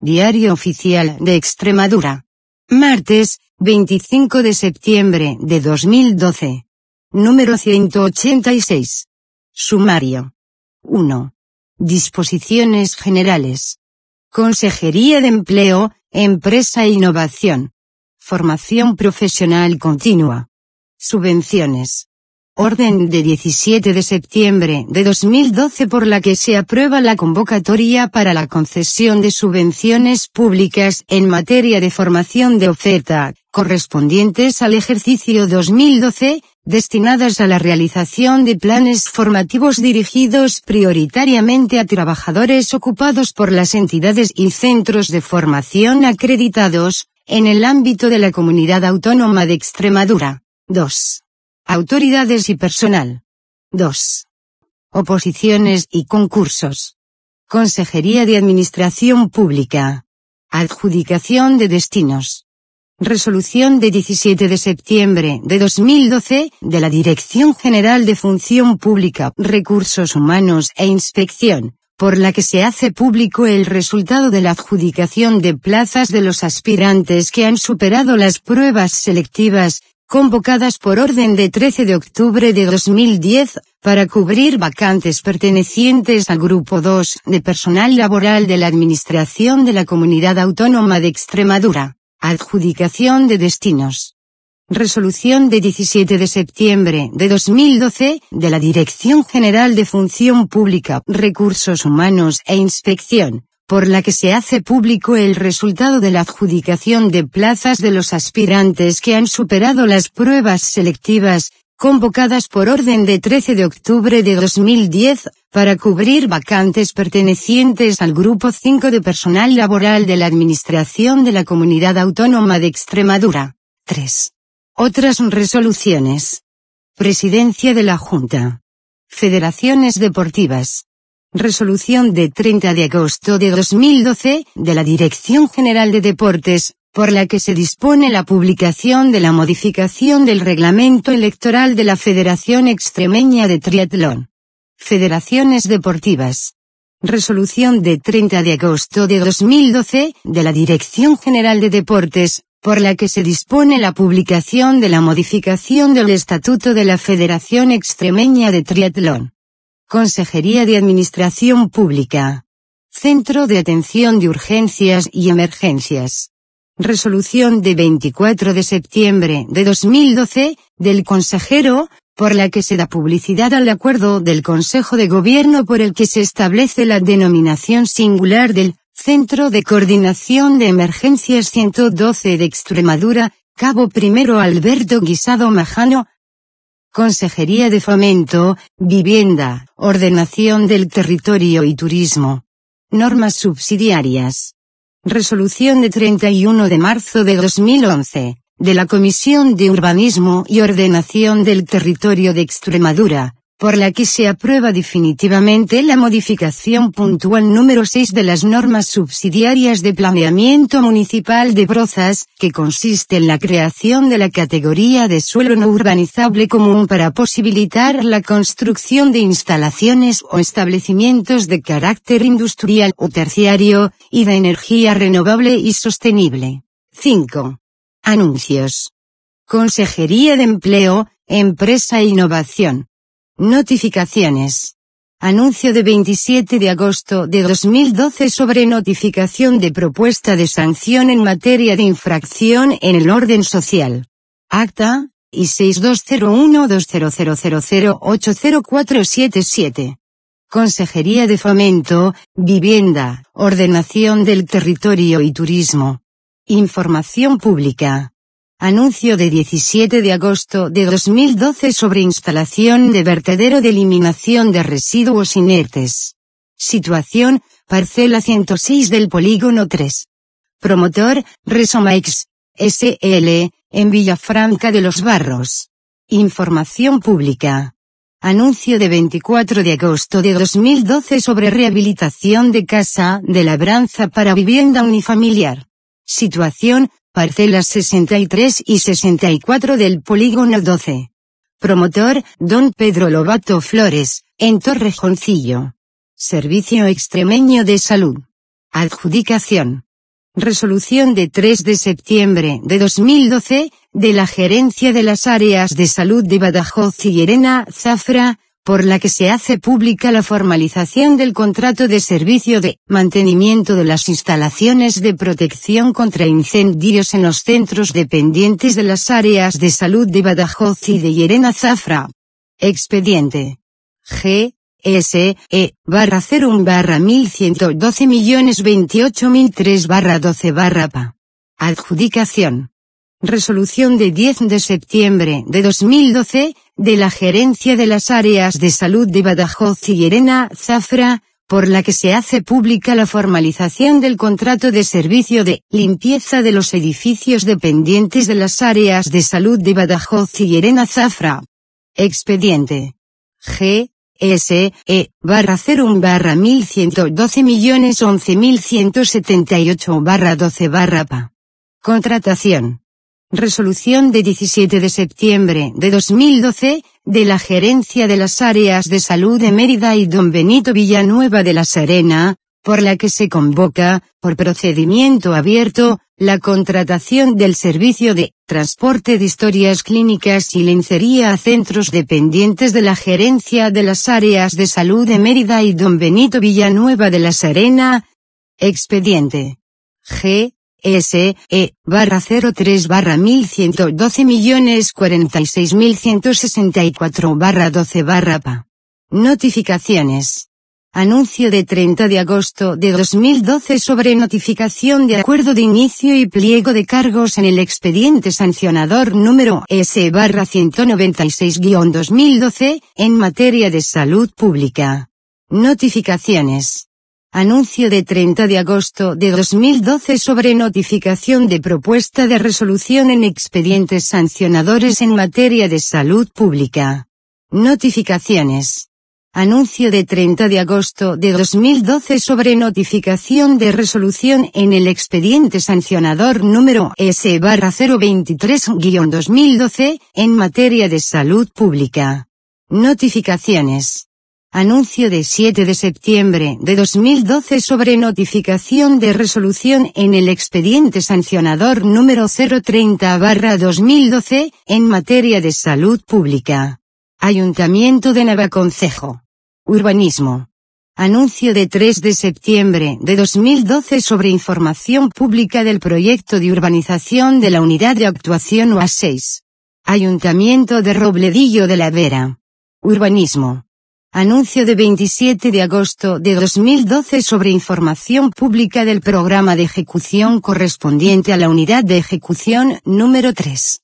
Diario Oficial de Extremadura. Martes, 25 de septiembre de 2012. Número 186. Sumario. 1. Disposiciones generales. Consejería de Empleo, Empresa e Innovación. Formación profesional continua. Subvenciones. Orden de 17 de septiembre de 2012 por la que se aprueba la convocatoria para la concesión de subvenciones públicas en materia de formación de oferta, correspondientes al ejercicio 2012, destinadas a la realización de planes formativos dirigidos prioritariamente a trabajadores ocupados por las entidades y centros de formación acreditados, en el ámbito de la Comunidad Autónoma de Extremadura. 2. Autoridades y personal. 2. Oposiciones y concursos. Consejería de Administración Pública. Adjudicación de destinos. Resolución de 17 de septiembre de 2012 de la Dirección General de Función Pública, Recursos Humanos e Inspección, por la que se hace público el resultado de la adjudicación de plazas de los aspirantes que han superado las pruebas selectivas, convocadas por orden de 13 de octubre de 2010, para cubrir vacantes pertenecientes al Grupo 2 de Personal Laboral de la Administración de la Comunidad Autónoma de Extremadura. Adjudicación de destinos. Resolución de 17 de septiembre de 2012 de la Dirección General de Función Pública, Recursos Humanos e Inspección, por la que se hace público el resultado de la adjudicación de plazas de los aspirantes que han superado las pruebas selectivas, convocadas por orden de 13 de octubre de 2010, para cubrir vacantes pertenecientes al Grupo 5 de Personal Laboral de la Administración de la Comunidad Autónoma de Extremadura. 3. Otras resoluciones. Presidencia de la Junta. Federaciones deportivas. Resolución de 30 de agosto de 2012 de la Dirección General de Deportes, por la que se dispone la publicación de la modificación del reglamento electoral de la Federación Extremeña de Triatlón. Federaciones deportivas. Resolución de 30 de agosto de 2012 de la Dirección General de Deportes, por la que se dispone la publicación de la modificación del Estatuto de la Federación Extremeña de Triatlón. Consejería de Administración Pública. Centro de Atención de Urgencias y Emergencias. Resolución de 24 de septiembre de 2012, del consejero, por la que se da publicidad al acuerdo del Consejo de Gobierno por el que se establece la denominación singular del Centro de Coordinación de Emergencias 112 de Extremadura, Cabo I Alberto Guisado Majano. Consejería de Fomento, Vivienda, Ordenación del Territorio y Turismo. Normas subsidiarias. Resolución de 31 de marzo de 2011, de la Comisión de Urbanismo y Ordenación del Territorio de Extremadura, por la que se aprueba definitivamente la modificación puntual número 6 de las normas subsidiarias de planeamiento municipal de Brozas, que consiste en la creación de la categoría de suelo no urbanizable común para posibilitar la construcción de instalaciones o establecimientos de carácter industrial o terciario, y de energía renovable y sostenible. 5. Anuncios. Consejería de Empleo, Empresa e Innovación. Notificaciones. Anuncio de 27 de agosto de 2012 sobre notificación de propuesta de sanción en materia de infracción en el orden social. Acta, y 62012000080477. Consejería de Fomento, Vivienda, Ordenación del Territorio y Turismo. Información pública. Anuncio de 17 de agosto de 2012 sobre instalación de vertedero de eliminación de residuos inertes. Situación, parcela 106 del polígono 3. Promotor, Resomax, S.L., en Villafranca de los Barros. Información pública. Anuncio de 24 de agosto de 2012 sobre rehabilitación de casa de labranza para vivienda unifamiliar. Situación, parcelas 63 y 64 del polígono 12. Promotor, don Pedro Lobato Flores, en Torrejoncillo. Servicio Extremeño de Salud. Adjudicación. Resolución de 3 de septiembre de 2012, de la Gerencia de las Áreas de Salud de Badajoz y Llerena, Zafra, por la que se hace pública la formalización del contrato de servicio de mantenimiento de las instalaciones de protección contra incendios en los centros dependientes de las áreas de salud de Badajoz y de Llerena, Zafra. Expediente G. SE/1112.028.003/12/PA. Adjudicación. Resolución de 10 de septiembre de 2012, de la Gerencia de las Áreas de Salud de Badajoz y Llerena, Zafra, por la que se hace pública la formalización del contrato de servicio de limpieza de los edificios dependientes de las áreas de salud de Badajoz y Llerena, Zafra. Expediente G. SE/1112.178.12/PA. Contratación. Resolución de 17 de septiembre de 2012, de la Gerencia de las Áreas de Salud de Mérida y Don Benito Villanueva de la Serena, por la que se convoca, por procedimiento abierto, la contratación del servicio de transporte de historias clínicas y lencería a centros dependientes de la Gerencia de las Áreas de Salud de Mérida y Don Benito Villanueva de la Serena. Expediente G. SE/1103.164.164/12/PA. Notificaciones. Anuncio de 30 de agosto de 2012 sobre notificación de acuerdo de inicio y pliego de cargos en el expediente sancionador número S/196-2012, en materia de salud pública. Notificaciones. Anuncio de 30 de agosto de 2012 sobre notificación de propuesta de resolución en expedientes sancionadores en materia de salud pública. Notificaciones. Anuncio de 30 de agosto de 2012 sobre notificación de resolución en el expediente sancionador número S/023-2012, en materia de salud pública. Notificaciones. Anuncio de 7 de septiembre de 2012 sobre notificación de resolución en el expediente sancionador número 030/2012, en materia de salud pública. Ayuntamiento de Navaconcejo. Urbanismo. Anuncio de 3 de septiembre de 2012 sobre información pública del proyecto de urbanización de la Unidad de Actuación UA6. Ayuntamiento de Robledillo de la Vera. Urbanismo. Anuncio de 27 de agosto de 2012 sobre información pública del programa de ejecución correspondiente a la Unidad de Ejecución número 3.